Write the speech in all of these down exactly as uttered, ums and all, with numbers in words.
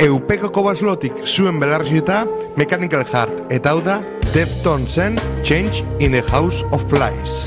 Eupeko Kobaslotik zuen belarrizita Mechanical Heart, eta hau da Deftonesen Change in the House of Flies.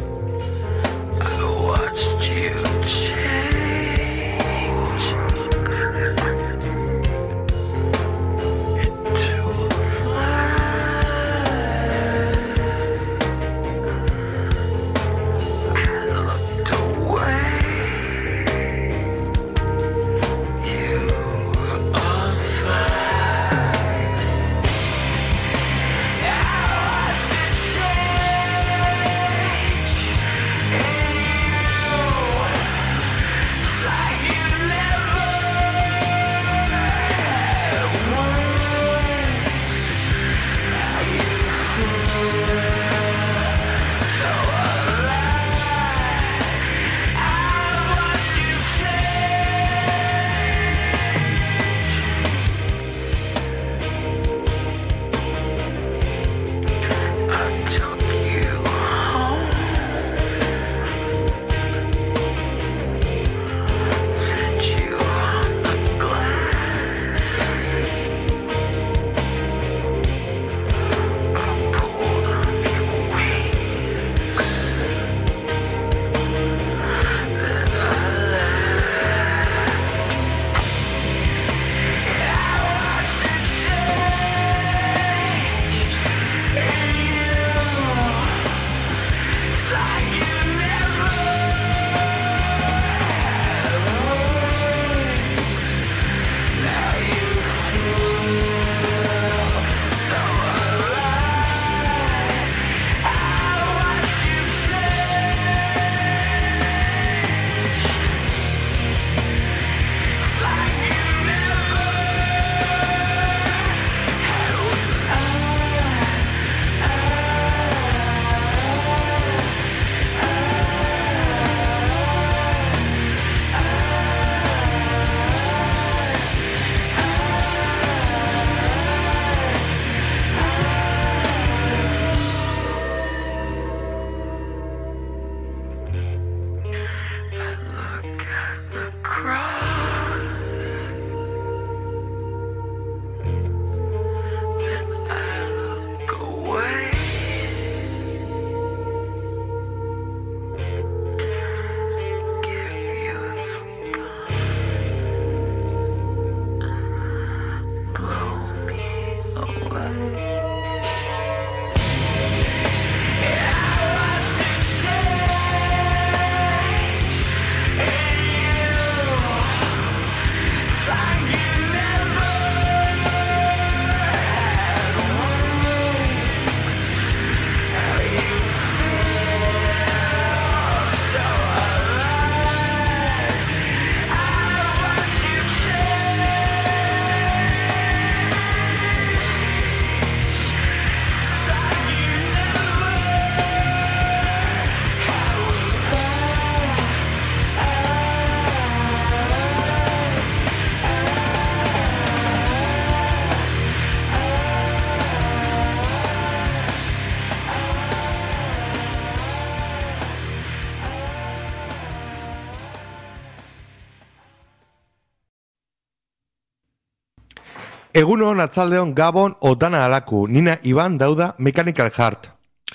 Egunon atzaldeon Gabon Otana alaku, nina Iban dauda Mechanical Heart.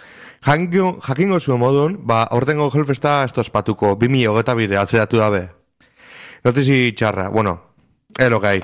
Jakingo, jakingo zuen modun, ba, ortengo Hellfesta ez tospatuko, bi mila hogeita bire atzeratu dabe. Notizi txarra, bueno, ero gai.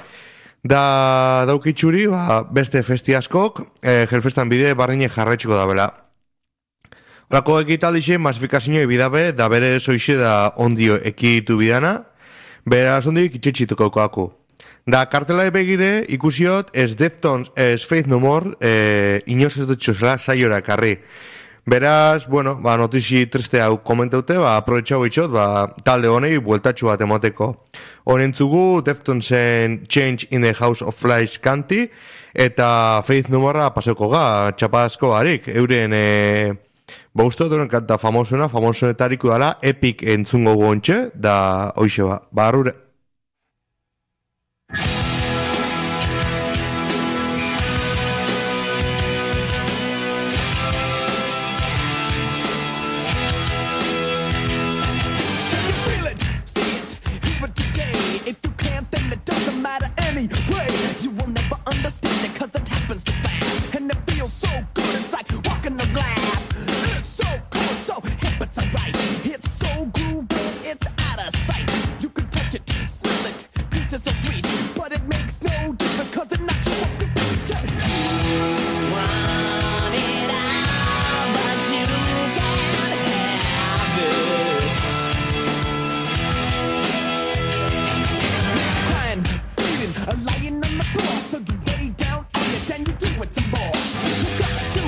Da daukitxuri, ba, beste festi askok, eh, Hellfestan bide barrine jarraitxiko dabela. Horako ekitaldixe, masifikazio bidabe, da bere zoixe da ondio ekitu bidana, bera zondik itxetxituko aku. Da kartela begire ikusiot ez Deftones, ez Faith No More, eh, inoz ez dutxosela saiora karri. Beraz, bueno, ba, notizi triste hau komentaute, ba, aprobetxau itxot, ba, talde honei bueltatxu bat emoteko. Honentzugu Deftonesen Change in the House of Flies kanti, eta Faith No More paseko ga, txapazko harik, euren, e, ba, uste duen kanta famosuna, famosunetariko dala, Epic entzungo gontxe, da, hoxe ba, barrure. Anyway,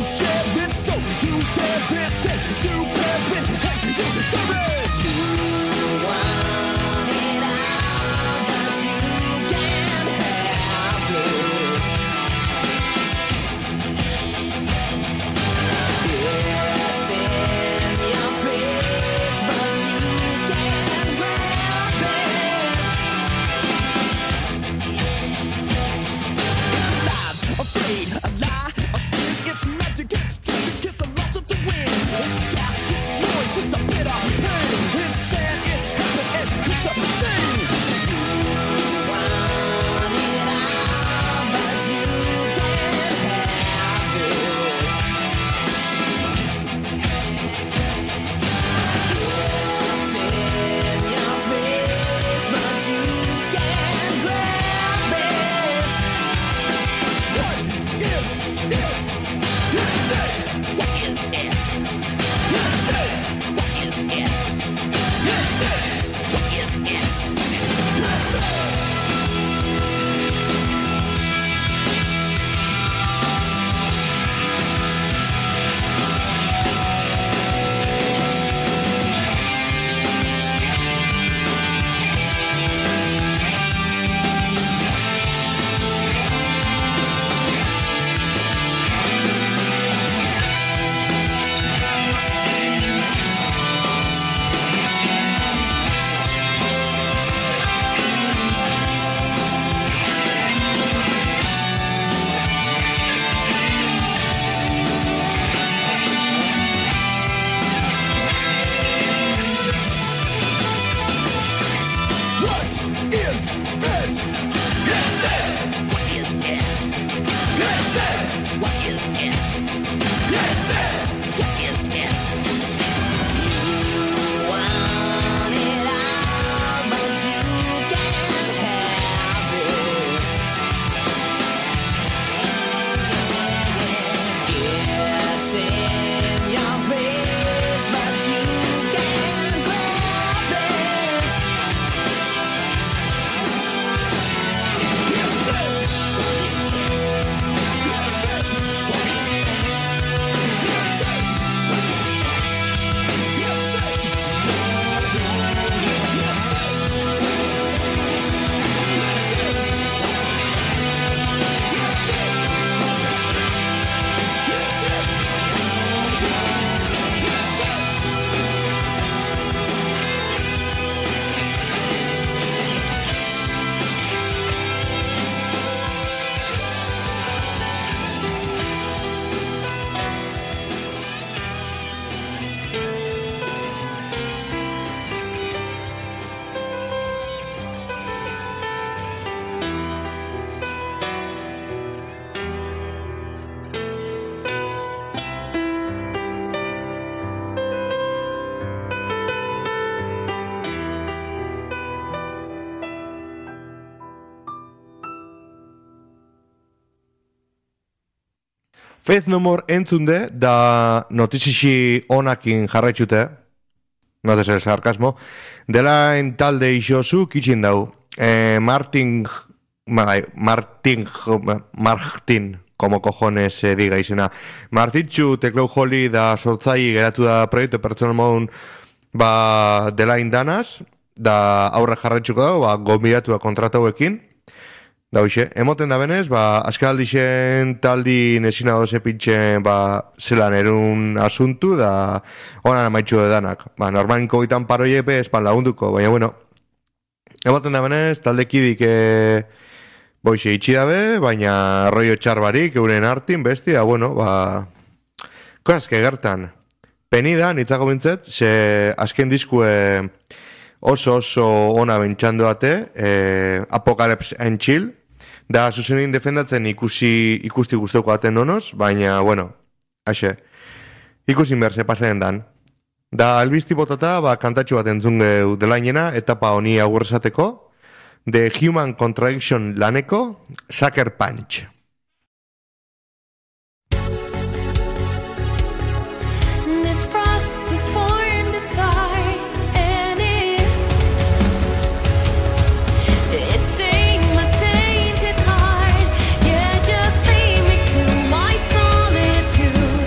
Faith No More entzunde, da notizixi onakin jarraitxute, notez el sarkasmo, dela en talde isozu kitxin dau. Eh, Martin, Martin, Martin, como cojones eh, diga izena. Martitxu teklau joli da sortzai geratu da proiektu pertsonal modun ba, dela indanaz, da aurre jarraitxuko dau, ba, gombiatu da kontratauekin. Da hoxe, emoten da benez, ba, azken aldixen taldi nesina doze pintxen ba, zelan erun asuntu, da onan amaitxu edanak. Ba, normalinko gitan paroiepe espan lagunduko, baina bueno, emoten da benez, talde kidik e, boixe itxi dabe, baina rollo txar barik, euren hartin, besti, da bueno, ba, koazke gertan. Penida, nitzako bintzet, ze azken diskue oso oso ona bentxandu ate, e, Apocalypse and Chill, da zuzenin defendatzen ikusi ikusti guztoko aten nonoz, baina, bueno, haxe, ikusi berze pasen dan. Da albizti botata, ba, kantatxo bat entzunge delainena, etapa honi agurrezateko, The Human Contradiction laneko, Sucker Punch. Too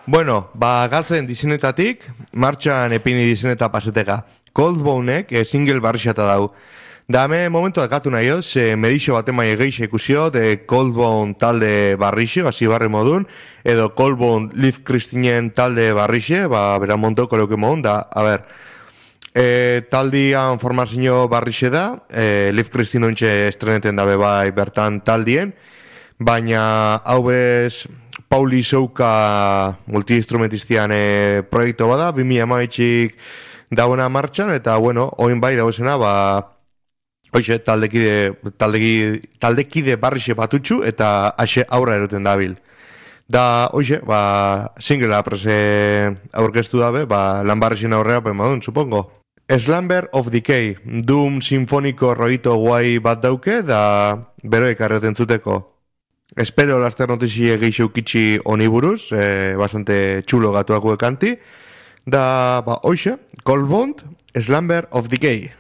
Bueno, ba, galtzen dizenetatik, martxan epini dizeneta paseteka. Coldbonek e, single barrixata dau. Da, me momentu dakatu nahi hoz, e, medixo bat emai egeixe ikusio, de Coldbone talde barrixe, hasi barri modun, edo Coldbone Liv Kristinen talde barrixe, ba, bera montoko leuke modun, da, a ber, e, taldian formazio barrixe da, e, Liv Kristin ontxe estreneten dabe bai bertan taldien, baina hau bez Pauli Souka multi-instrumentistian e, proiektu bada, bi mila hamaitzik dauna martxan, eta bueno, oin bai dauzena, ba, hoxe, taldekide, taldekide, taldekide barrixe batutxu, eta ase aurra eroten dabil. Da, hoxe, ba, singlea prese aurkeztu dabe, ba, lan barrixen aurrea, ben madun, supongo. Slumber of Decay, Doom sinfoniko roito guai bat dauke, da beroek arreten zuteko. Espero laster notizie geixo ukitxi honi buruz, eh, bastante txulo gatuak kanti. Da, ba, hoxe, Coldbone, Slumber of Decay.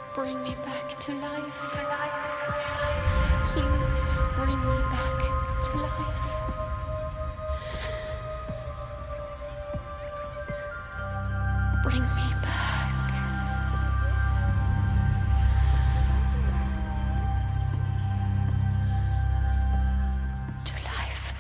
Bring me back to life. Please bring me back to life. Bring me back. To life.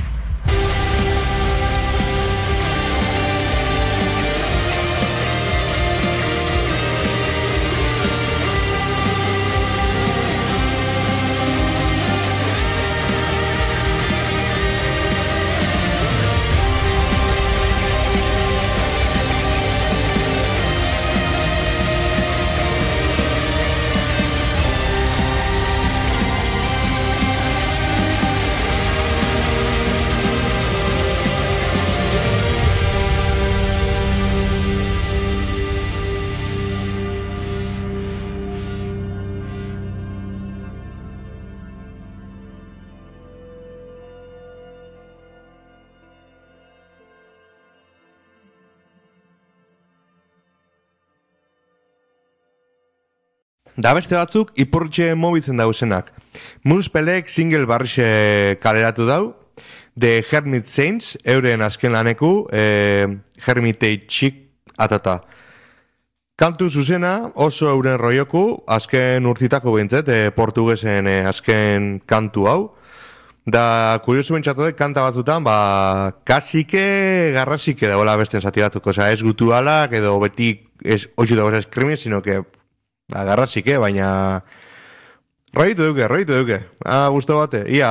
Da beste batzuk ipurtxe mobitzen dauzenak. Moonspellek single barrixe kaleratu dau, The Hermit Saints, euren azken laneku, eh, Hermitage Chic atata. Kantu zuzena oso euren roioku, azken urtitako behintzet, eh, portugesen eh, azken kantu hau. Da, kuriosu bentsatu dut, kanta batzutan, ba, kasike, garrasike dagoela besten zati batzuk. Osa, ez gutualak, edo beti, ez oitxu dago eskrimi, sino que ba, garrasike, baina roitu duke, roitu duke. Ah, guztu bate, ia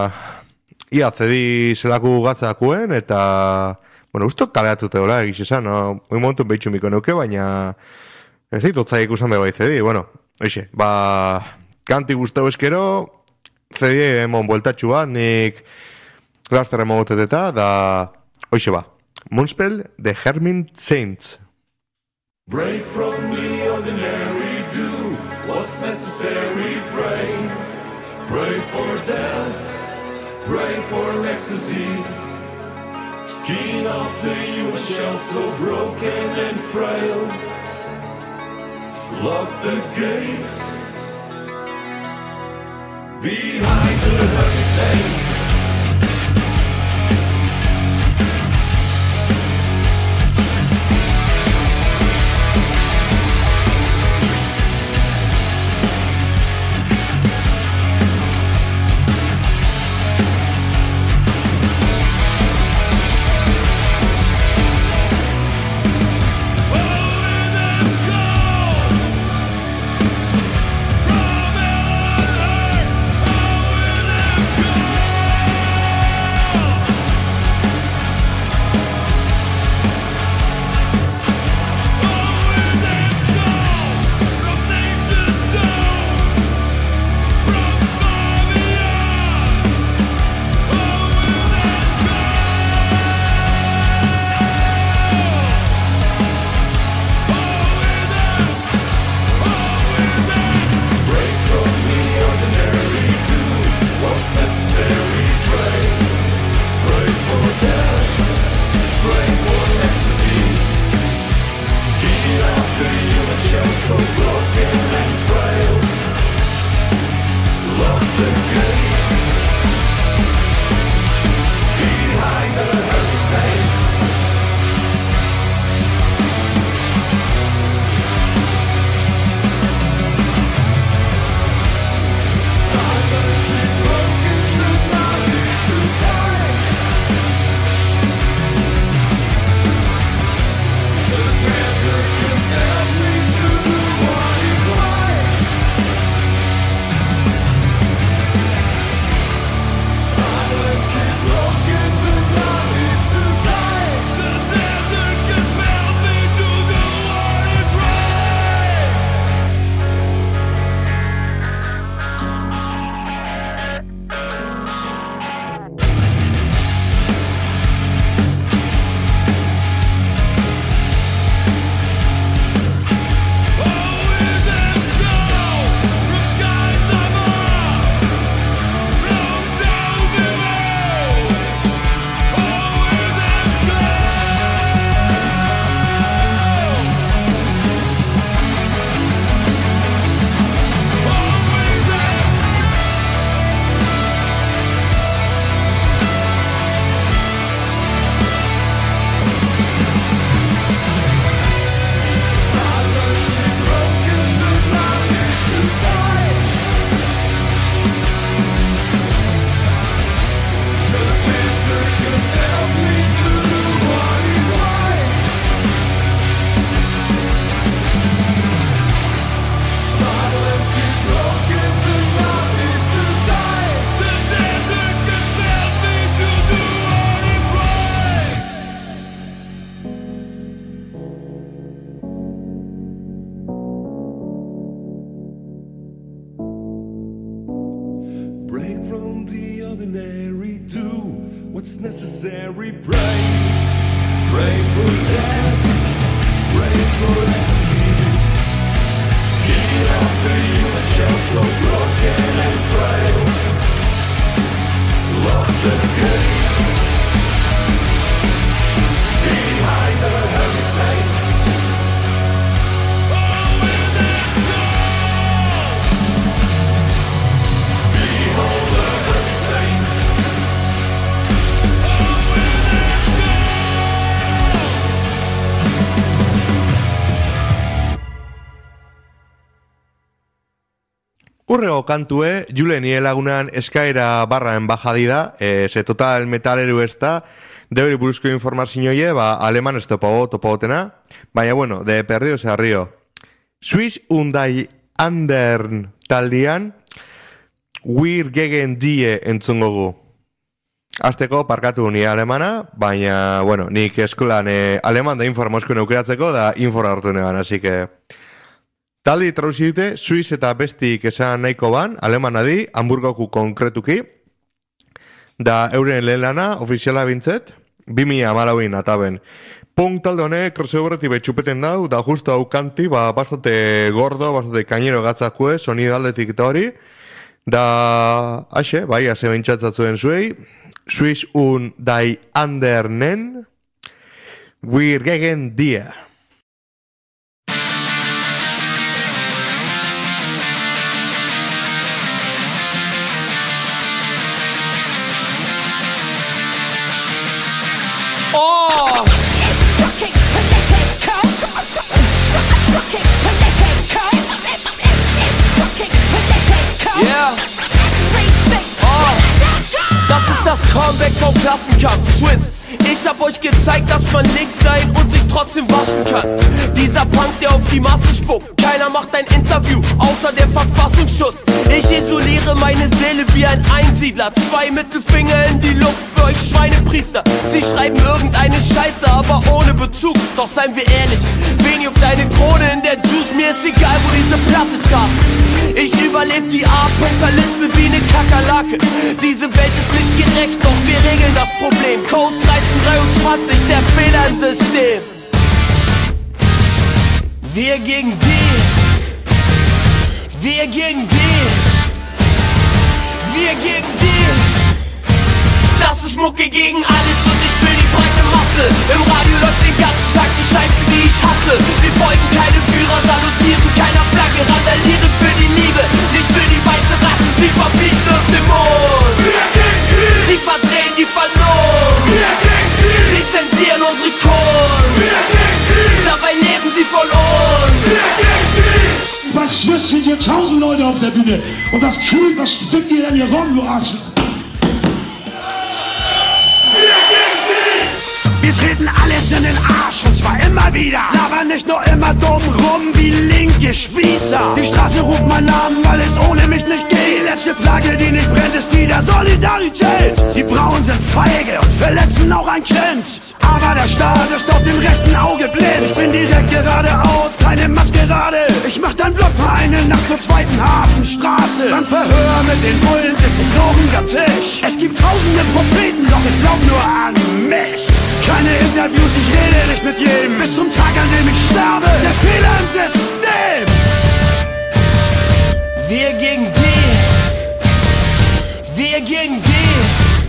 ia zedi zelaku gatzakuen, eta bueno, guztu kaleatu teola, egiz esan, no? Hoi momentu behitxu miko nuke, baina ez ditu otzai ikusan bebai zedi, bueno, oixe, ba, kanti guztu eskero, zedi emon bueltatxu bat, nik laster emogotet eta, da, oixe ba, Moonspell, The Hermit Saints. Break from the ordinary, do what's necessary, pray. Pray for death, pray for ecstasy. Skin of the human shell so broken and frail. Lock the gates behind the Hermit Saints. Go! necessary. Pray, pray for death, pray for disease. Skin of the human shell so broken and frail. Lock the gates behind the heavy saints. Oh, in their throne! Behold the heavy saints. Oh, in their Urrego kantue, Julen nielagunan eskaera barra embajadida, eh, se total metaleru ez da, deberi buruzko informazioie, ba, aleman ez topago, topagotena, baina bueno, de perdido se arrio. Swiss undai andern taldian, wir gegen die entzungo gu. Azteko parkatu ni alemana, baina, bueno, nik eskolan eh, aleman da informazko neukeratzeko, da infora hartu negan, así que... Taldi trauzi dute, Suiz eta bestik esan nahiko ban, alemana di, Hamburgoku konkretuki, da euren lehen lana, ofiziala bintzet, bi mila hamalauin ataben. Punk talde honek, crossoverretik betxupeten dau, da justo hau kanti, ba, bastate gordo, bastate kainero gatzakue, sonido aldetik eta hori, da, haxe, bai, haze bentsatzatuen zuei, Suiz un dai andernen, wir gegen die. Oh! Fucking political. Fucking political. Fucking political. Yeah! Everything. Oh! Das ist das Comeback vom Klassenkampf Swiss. Ich hab euch gezeigt, dass man nix sein und sich trotzdem waschen kann. Dieser Punk, der auf die Masse spuckt. Keiner macht ein Interview, außer der Verfassungsschutz. Ich isoliere meine Seele wie ein Einsiedler. Zwei Mittelfinger in die Luft für euch Schweinepriester. Sie schreiben irgendeine Scheiße, aber ohne Bezug. Doch seien wir ehrlich, wen juckt deine Krone in der Juice? Mir ist egal, wo diese Platte chartet. Ich überlebe die Apokalypse wie ne Kakerlake. Diese Welt ist nicht gerecht, doch wir regeln das Problem. Code dreizehn dreiundzwanzig, der Fehler im System. Wir gegen die. Wir gegen die. Wir gegen die. Das ist Mucke gegen alles und ich will die breite Masse. Im Radio läuft den ganzen Tag die Scheiße, die ich hasse. Wir folgen keinem Führer, salutieren keiner Flagge, randalieren für die Liebe, nicht für die weiße Rasse. Sie verbieten uns den Mond. Sie verdrehen die Vernunft. Sie zensieren unsere Kunst. Dabei leben sie von uns. Was Swiss sind hier tausend Leute auf der Bühne und das Kühl, was fickt ihr denn hier rum, du Arsch? Wir treten alles in den Arsch und zwar immer wieder. Labern nicht nur immer dumm rum wie linke Spießer. Die Straße ruft meinen Namen, weil es ohne mich nicht geht. Die letzte Flagge, die nicht brennt, ist die der Solidarität. Die Brauen sind feige und verletzen auch ein Kind. Aber der Staat ist auf dem rechten Auge blind. Ich bin direkt geradeaus, keine Maskerade. Ich mach dein Blockvereine nach zur zweiten Hafenstraße. Beim Verhör mit den Bullen sitze ich rauchend am Tisch. Es gibt tausende Propheten, doch ich glaub nur an mich. Keine Interviews, ich rede nicht mit jedem. Bis zum Tag, an dem ich sterbe, der Fehler im System. Wir gegen die. Wir gegen die.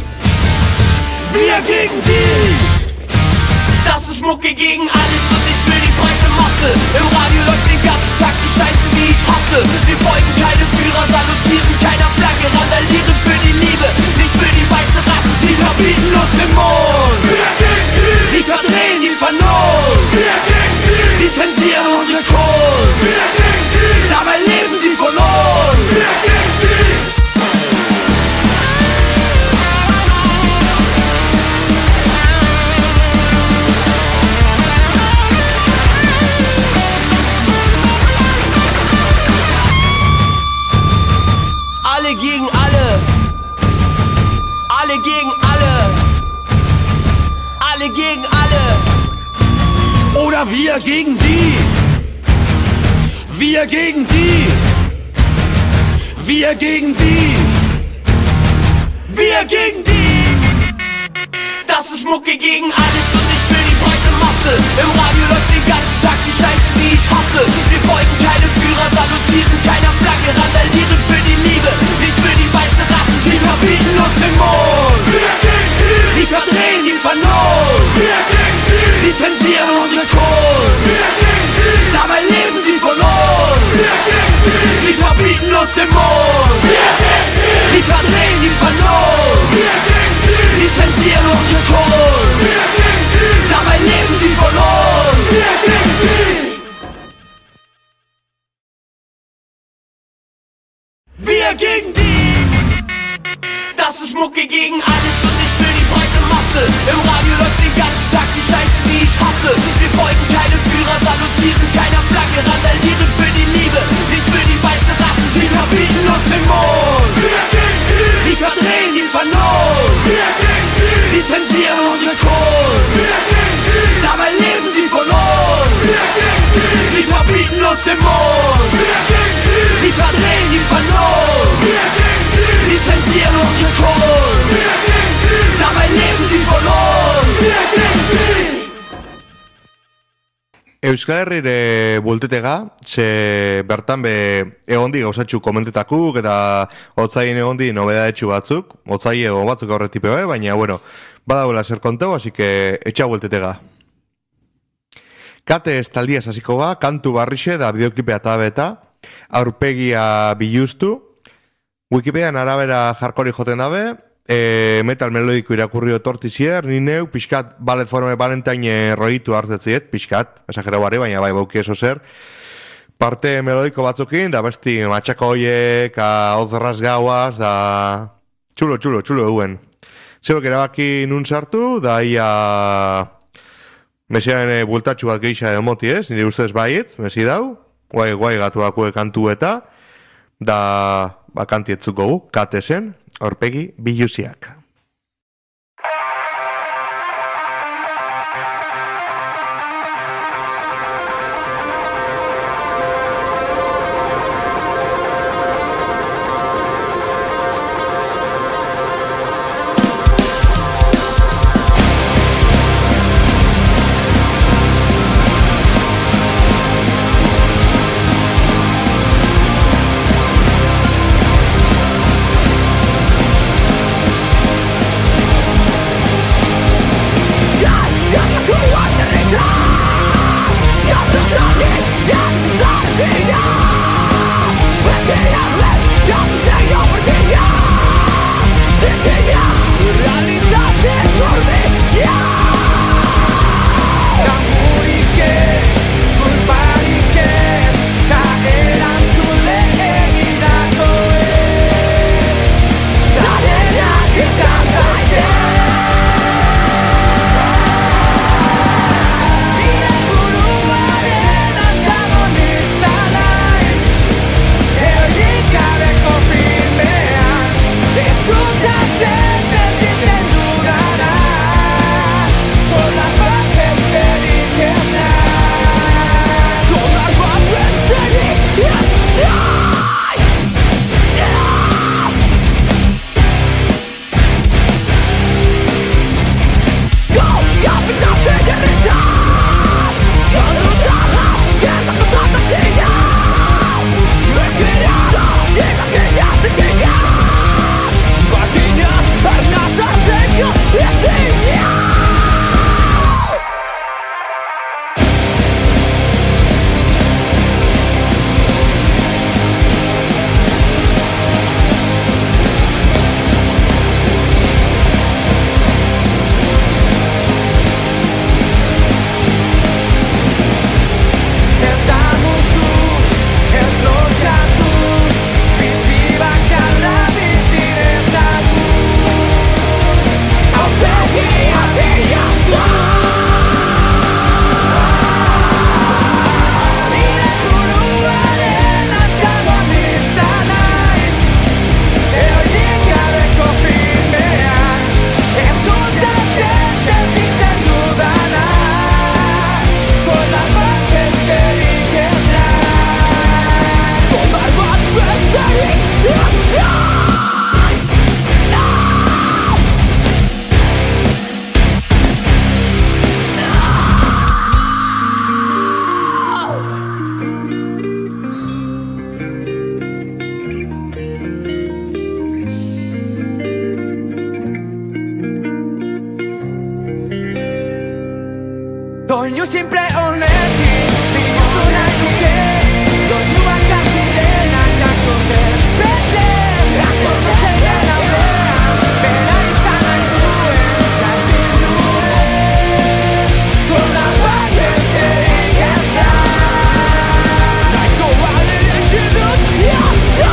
Wir gegen die. Das ist Mucke gegen alles und ich will die breite Masse. Im Radio läuft den ganzen Tag die Scheiße, die ich hasse. Wir folgen keinem Führer, salutieren keiner Flagge, randalieren für die Liebe, nicht für die weiße Rasse. Sie verbieten uns den Mond. Sie verdrehen die Vernunft. Sie zensieren unsere Kunst. Dabei leben sie von uns. Alle gegen alle. Alle gegen alle. Alle gegen alle. Oder wir gegen die. Wir gegen die. Wir gegen die. Wir gegen die. Mucke gegen alles und nicht für die breite Masse. Im Radio läuft den ganzen Tag die Scheiße, die ich hasse. Wir folgen keinem Führer, salutieren keiner Flagge, randalieren für die Liebe, nicht für die weiße Rasse. Sie verbieten uns den Mond, sie verdrehen die Vernunft, sie zensieren unsere Kunst, dabei leben sie von uns. Sie verbieten uns den Mond, sie verdrehen die Vernunft, sie zensieren unsere Kunst, dabei leben sie von uns. Wir gegen die, das ist Mucke gegen alles und nicht für die breite Masse. Im Radio läuft den ganzen Tag die Scheiße, die ich hasse. Wir folgen keinem Führer, salutieren keiner Flagge, randalieren für die Liebe, nicht für die weiße Rasse. Sie verbieten uns den Mond, sie verdrehen die Vernunft, sie zensieren unsere Kunst, dabei leben sie von uns. Sie verbieten uns den Mond, sie verdrehen die Vernunft, sie zensieren unsere Kunst, dabei leben sie von uns. Euskal Herrire bultetega, ze bertan be egondi gauzatxu komentetakuk eta otzaien egondi nobedadetxu batzuk, otzai ego batzuk aurretipe bai, baina, bueno, badagoela zer konteu, así que etxa bultetega. Kate ez taldiaz hasiko ba, kantu barrixe da bideoklipea eta beta, aurpegia biluztu, Wikipedian arabera jarkori joten dabe, e, metal melodiko irakurri otortizier, ni neu, pixkat, ballet forme Valentine roitu hartetziet, pixkat, esagera bari, baina bai bauki eso zer, parte melodiko batzukin, da besti matxako hoiek, ozerraz gauaz, da txulo, txulo, txulo eguen. Zebek erabaki nun sartu, da ia mesian e, bultatxu bat geixa edo moti ez, nire ustez baiet, mesi dau, guai, guai gatuako kantu eta, da bakantietzuk gogu, katesen, aurpegi biluziak. Thank Doinu simple honekin Biluzu nahi nuke Doinuak artidenak akordez Bete Akorde zeien aldean Bera izan nahi duen Gazin duen Gola bat besterik ez da Nahiko balere txinut Ja,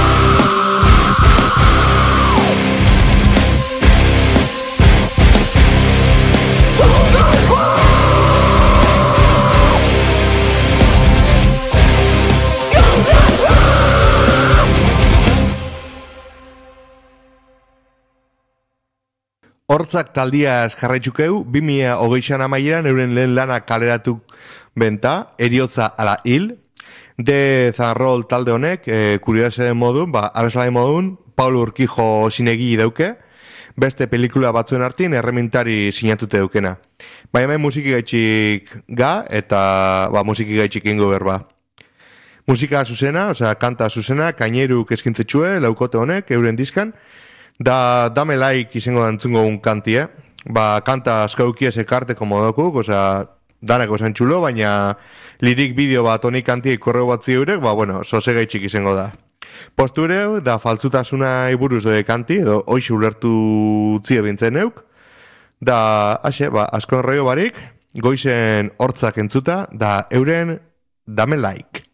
Hortzak taldiaz jarraitxukeu, bi mila hogeian amaieran euren lehen lana kaleratu benta, eriotza ala hil. De Zanrol talde honek, e, kuriosen modun, ba, abeslai modun, Paulo Urquijo sinegi dauke, beste pelikula batzuen artin erremintari sinatute daukena. Baina hemen musiki gaitxik ga, eta ba, musiki gaitxik ingo berba. Musika zuzena, osea, kanta zuzena, kaineruk eskintzetxue, laukote honek, euren diskan, da dame like izango dantzungo un kantie, ba, kanta askaukiez ekarteko modokuk, osea, danako zen txulo, baina lirik bideo bat honi kantiek korreo bat ziurek, ba, bueno, zoze gaitxik izango da. Postureu, da faltzutasuna iburuz doi kanti, edo hoxe ulertu tzio bintzen neuk, da, ase, ba, askon roio barik, goizen hortzak entzuta, da euren dame like.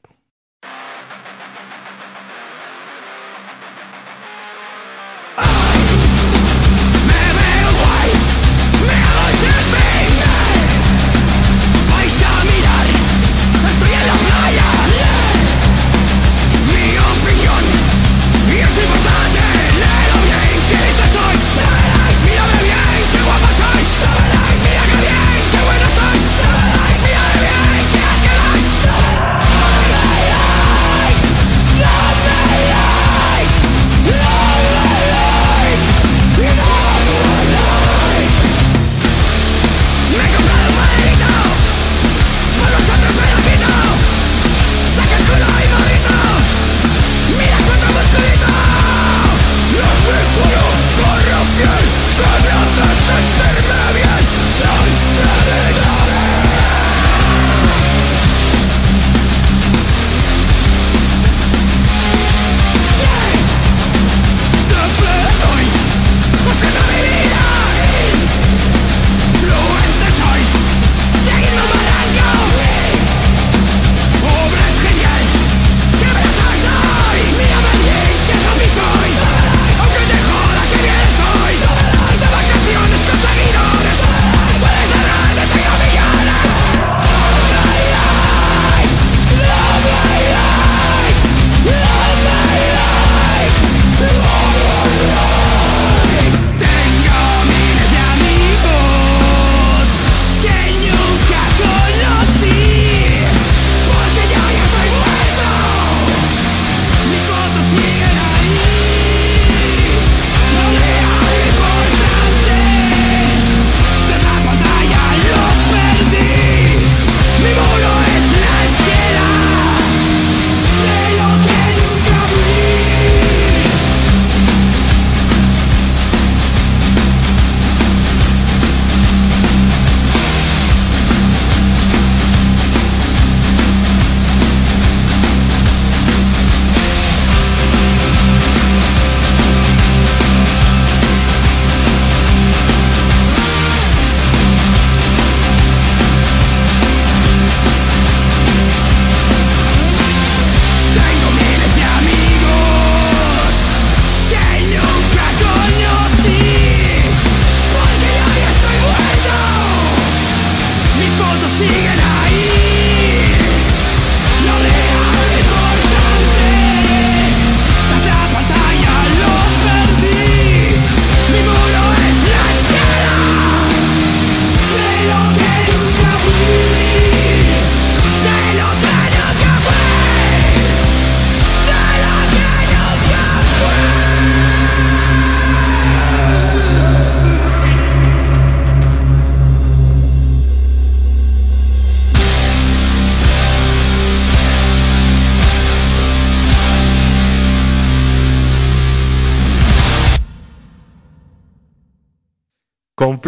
Mírame bien, qué buena estoy. Mírame bien, qué asco doy.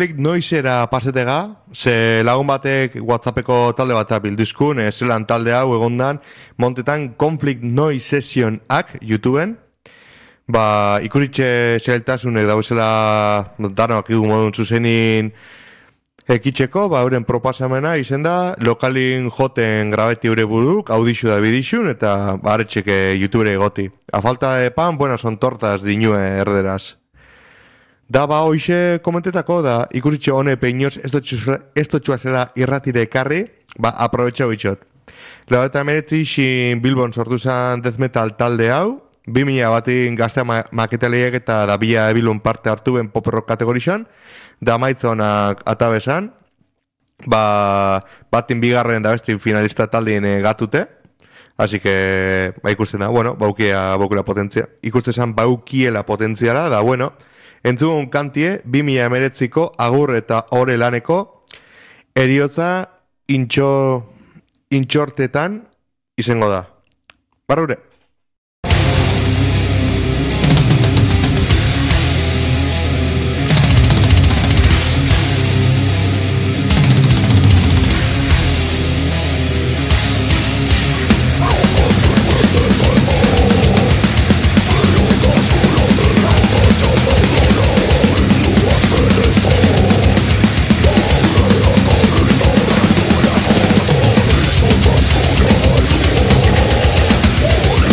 Conflict noizera pasetega, ze lagun batek WhatsAppeko talde bat bilduzkun, e, zelan talde hau egondan, montetan Conflict Noise Sessionak YouTubeen, ba, ikuritxe zeltasunek dauzela danak idu modun zuzenin ekitzeko, ba, euren proposamena izen da, lokalin joten grabeti eure buruk, audixu da bidixun, eta baretxeke YouTubere egoti. A falta de pan, buenas son tortas dinue erderaz. Da, ba, hoxe komentetako, da, ikuritxe hone peinoz, ez dutxua zela irratire ekarri, ba, aprobetxa bitxot. Lau eta meretzi xin Bilbon sortu zen death metal talde hau, bi mila batin gaztea ma maketaleak eta da bila Bilbon parte hartu ben pop rock kategorixan, da maitzonak atabesan, ba, batin bigarren da bestin finalista taldien e, gatute, así que, ba, ikusten da, bueno, baukia, baukela potentzia, ikusten zen baukiela potentziala, da, bueno, entzun kantie, bi mila emeretziko agur eta ore laneko, eriotza intxo, intxortetan izango da. Barrure. We'll be right back.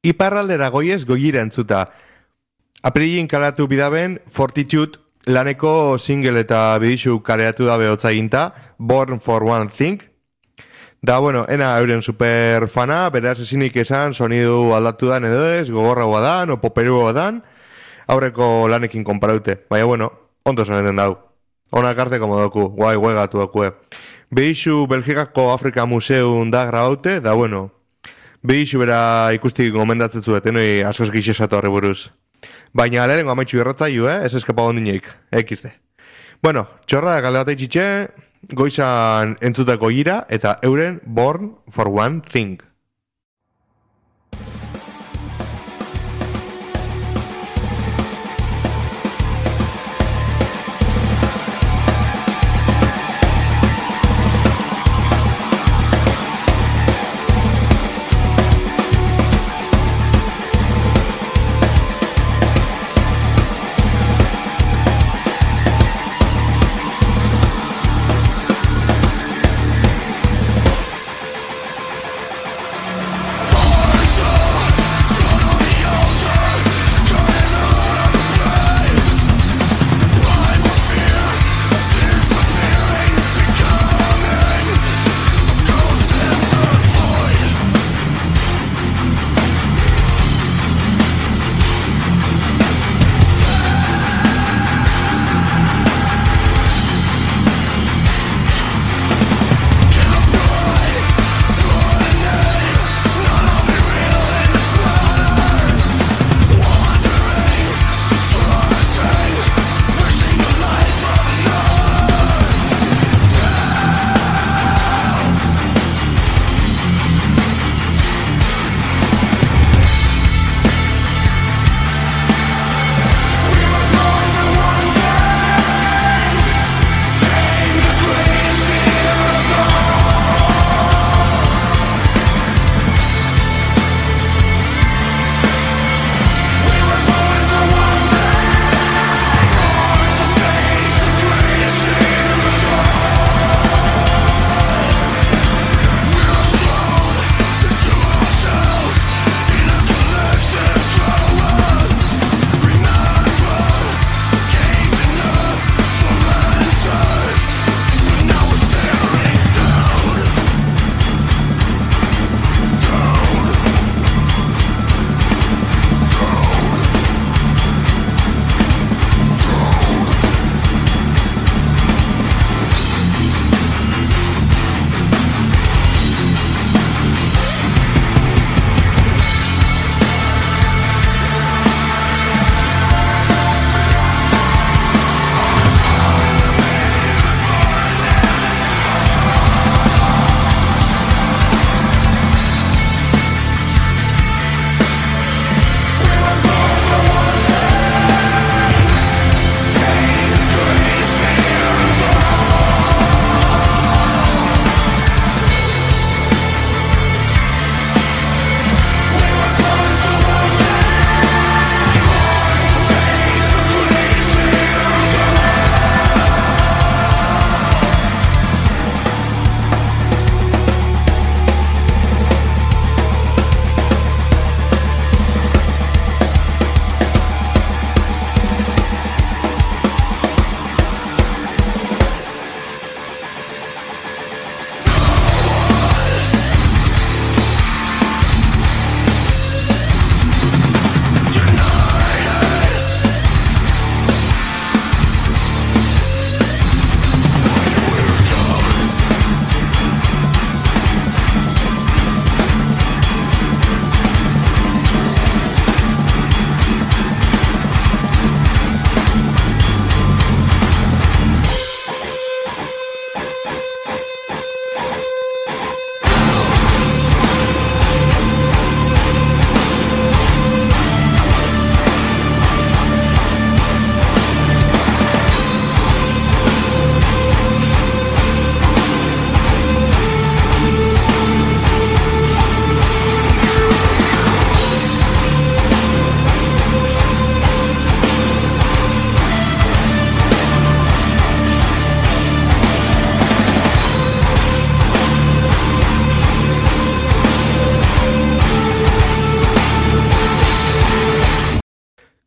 Iparraldera goiez goira entzuta. Aprilin kalatu bidaben Fortitude laneko single eta bidizu kaleratu dabe hotzaginta, Born for One Thing. Da, bueno, ena euren super fana, beraz ezinik esan, sonidu aldatu dan edo ez, gogorragoa dan, o poperugoa dan, aurreko lanekin konparaute. Baina, bueno, ondo soneten dau. Onak arte komodoku, guai, guegatu dakue. Behizu Belgikako Afrika Museun da grabaute, da, bueno, behizu bera ikusti gomendatzen zuet, enoi askoz gixesatu horri buruz. Baina lehenko amaitxu irratzaiu, eh? Ez eskapa gondinek, ekizte. Bueno, txorra da kalde bat eitxitxe, goizan entzutako gira, eta euren Born for One Thing.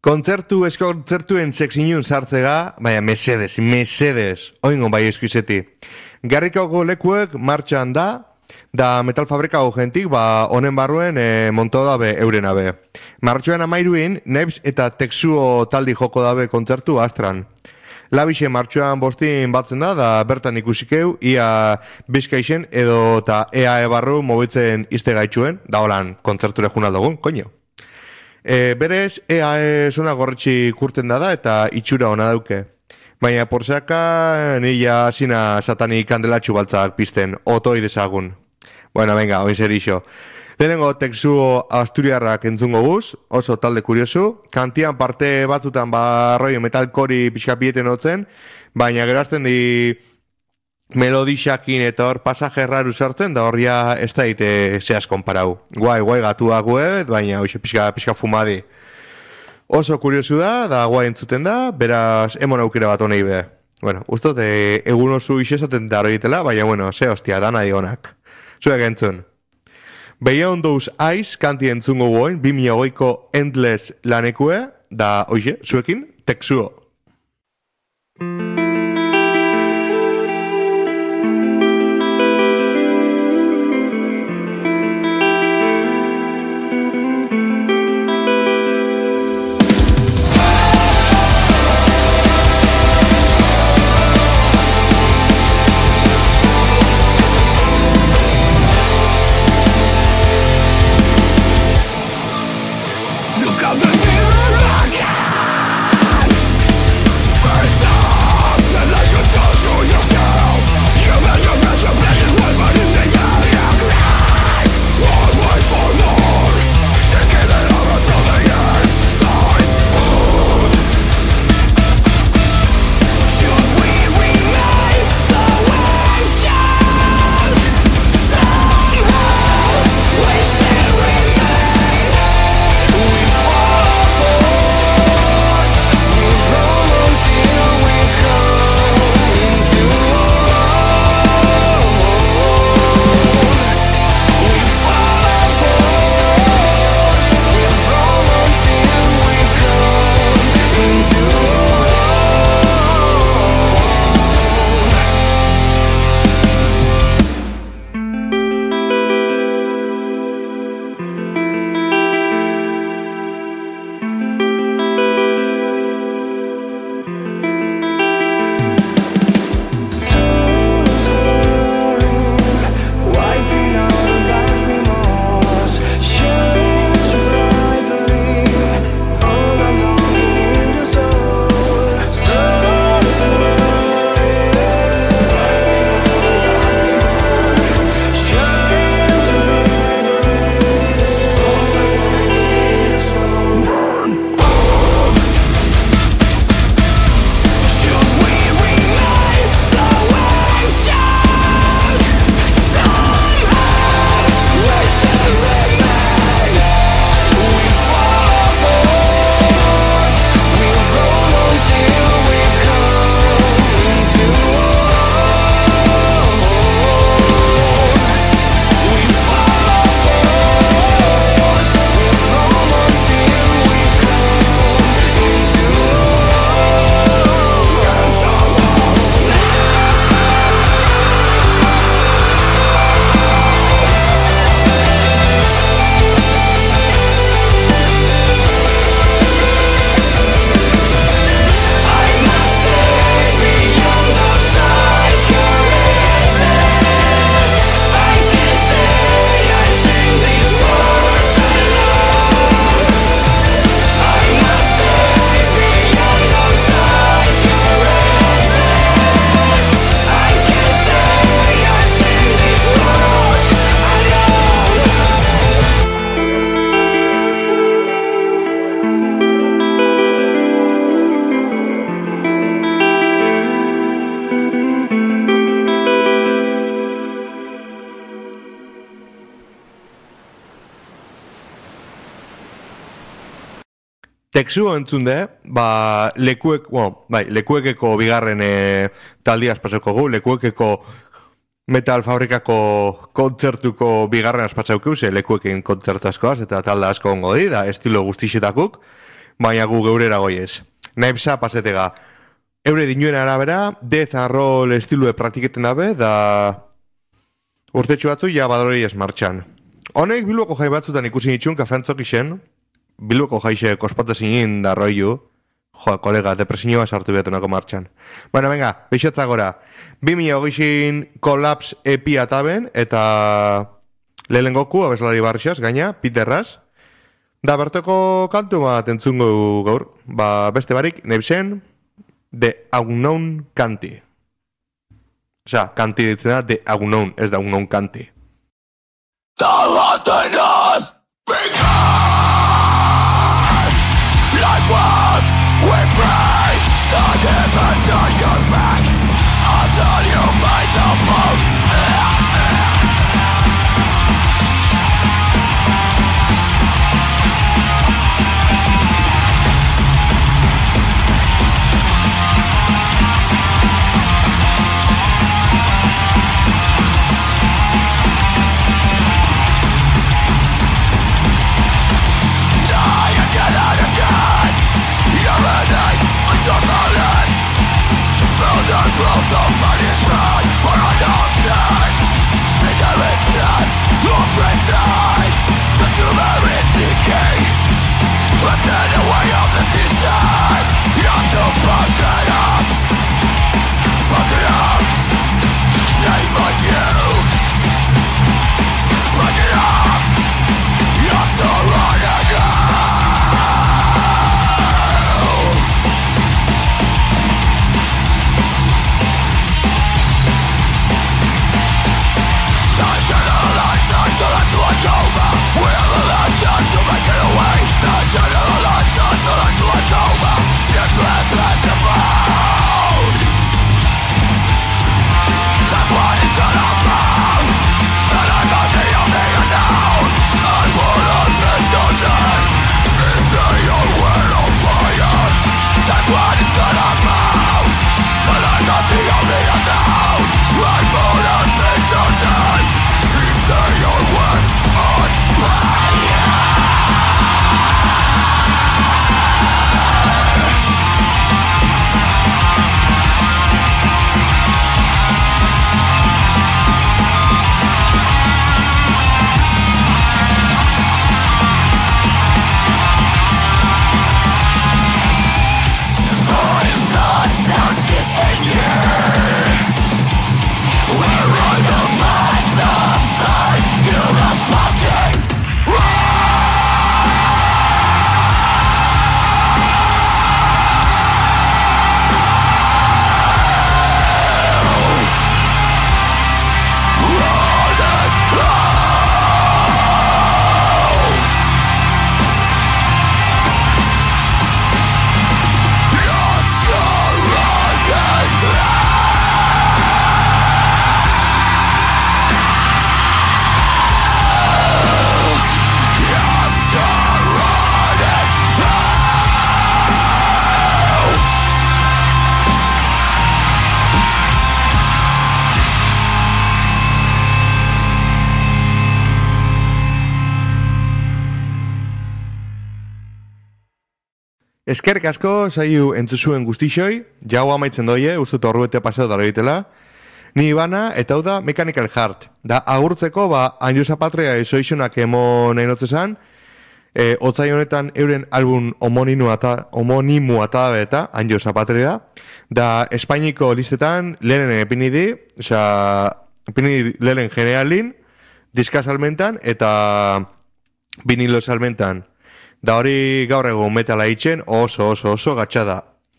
Kontzertu eskontzertuen sexinun sartzega, baina mesedes, mesedes, oingon bai eskuizeti. Garrikako lekuek martxan da, da metal fabrika gentik, ba, honen barruen e, monto dabe euren abe. Martxoan amairuin, Nebs eta Texuo taldi joko dabe kontzertu astran. Labixe martxoan bostin batzen da, da bertan ikusikeu, ia Bizkaixen edo eta E A E barru mobitzen izte gaitxuen, da holan kontzerture juna dugun, koño. E, berez, E A E zona gorretxi kurten da da eta itxura ona dauke. Baina porsaka nila zina satanik kandelatxu baltzak pizten, otoi dezagun. Bueno, venga, oin zer iso. Lehenengo Texuo Asturiarrak entzungo guz, oso talde kuriosu. Kantian parte batzutan barroi metalkori pixkapieten hotzen, baina gerazten di melodixakin eta hor pasaje erraru sartzen, da horria ez da ite zehaz konparau. Guai, guai gatuak guet, baina hoxe pixka, pixka fumadi. Oso kuriosu da, da guai entzuten da, beraz emon aukera bat honei be. Bueno, ustot, e, egun oso isesaten daro egitela, baina bueno, ze hostia, dana dionak. Zuek entzun. Beyond Those Eyes kanti entzungo goin, bi mila hogeiko Endless lanekue, da, oixe, zuekin, Texuo. Look out the mirror again. First up, then I should tell to yourself. You bet your best, you're playing one, but in the end you cry. Won't wait for more. Thinking it over until the end. Sign out. Should we remain so anxious? Somehow we still remain. We fall apart. We roll until we come into our own. We fall apart. We roll until we come into our own. Souls whirring, wiping out that remorse. Shines brightly all along in the soul. Souls whirring, wiping out that remorse. Shines brightly all along in the soul. Burn up. Should we remain so anxious? Somehow we still remain. We fall apart. We roll until we come into our own. We fall apart. We roll until we come into I must say beyond those eyes you're endless. I can say I sing these words alone. I must say beyond those eyes you're endless. I can say I sing these words alone. Texuo entzun de, ba, lekuek, bueno, bai, lekuekeko bigarren e, taldiaz pasauko gu, lekuekeko metal fabrikako kontzertuko bigarren aspatzauko, ze lekuekin kontzertu askoaz, eta talde asko ongo di, da estilo guztixetakuk. baina gu geurera goiez. Naipsa pasetega. Eure dinuen arabera, death and roll estilue praktiketen dabe, da urtetxo batzu ja badorei ez martxan. Honek Bilboko jai batzutan ikusi nitxun kafeantzok isen, Bilboko jaixe kospatezinin da roiu, joa, kolega, depresinioa sartu behatenako martxan. Bueno, venga, bixotza gora. bi mila hogeixin Collapse E P ataben, eta lehen goku, abeslari barrixaz, gaina, Peterraz. Da, bertoko kantu bat entzungo gaur. Ba, beste barik, nebzen, The Unknown Canti. Osa, kanti ditzen da, The Unknown, ez da Unknown Canti. The hauntiness began. Like what we pray, the demons on your back until you make the move. Close of money's right for a long time. Ignorant death, offering lies. The humor is decay. Trapped in the way of the system. You have to fuck it up. Fuck it up. Shame on you. Fuck it up. You have to run again. We have the last chance to make it away. The generalization to let you let over. Your breath has the found. That's what is all about. That I got the only down. I wouldn't be so dead. Is there your way of fire? That's what is all about. That I got the only down. I wouldn't be so dead. Is there your way on fire? Eskerrik asko, saiu entzuzuen guztixoi, jau amaitzen doie, ustut horruete paseo dara ditela. Ni Ibana, eta hau da Mechanical Heart. Da, agurtzeko, ba, Anjusa Patria esoizunak emo nahi notzezan, e, otzai honetan euren album homonimu ata, homonimu ata eta Anjusa Patria. Da, Espainiko listetan, lehenen epinidi, oza, epinidi lehenen generalin, diska salmentan, eta vinilo salmentan. Da hori gaur egun metala itxen oso oso oso gatxada.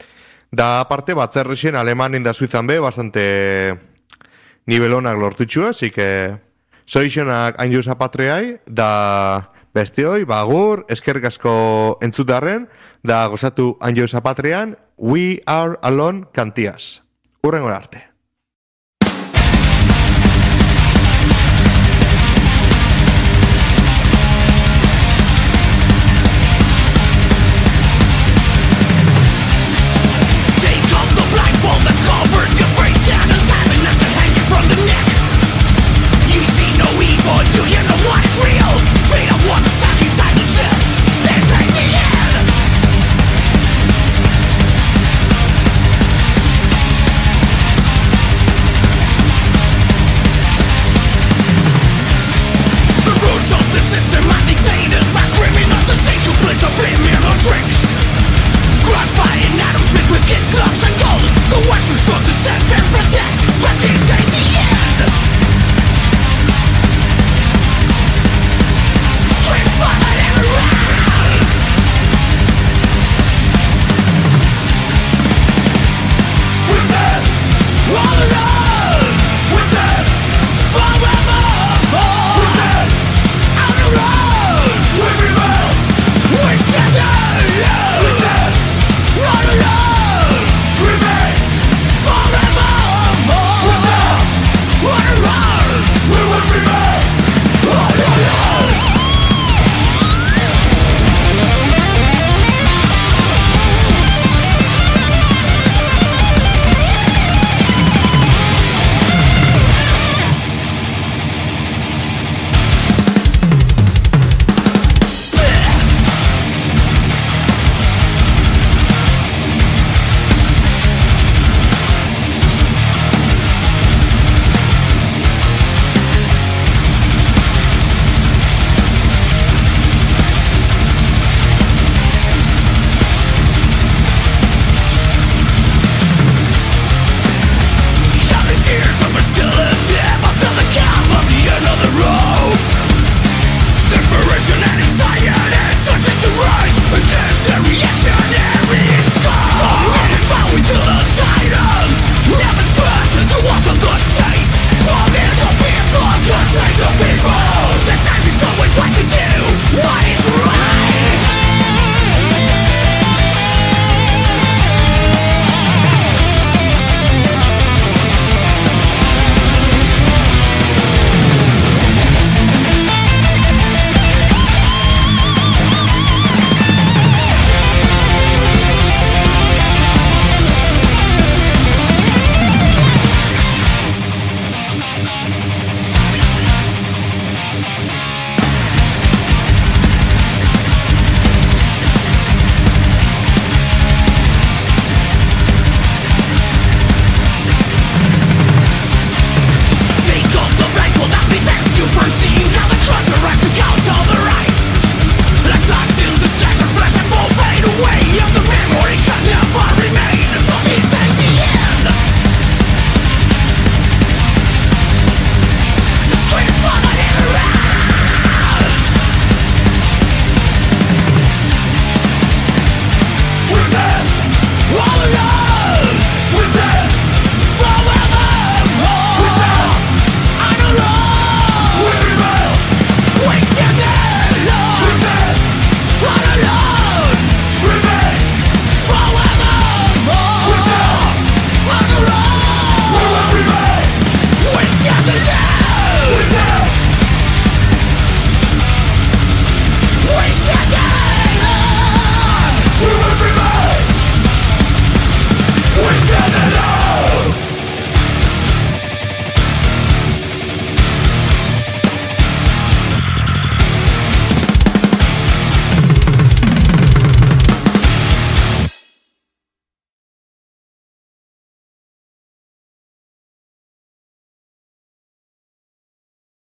Da aparte batzerrexen Alemanin da Suizan be bastante nivelonak lortutxua, así que soixonak Anjusa Patriai, da bestioi, bagur, eskerrik asko entzutarren, da gozatu Anjusa Patrian, We Are Alone kantiaz. Urrengora arte.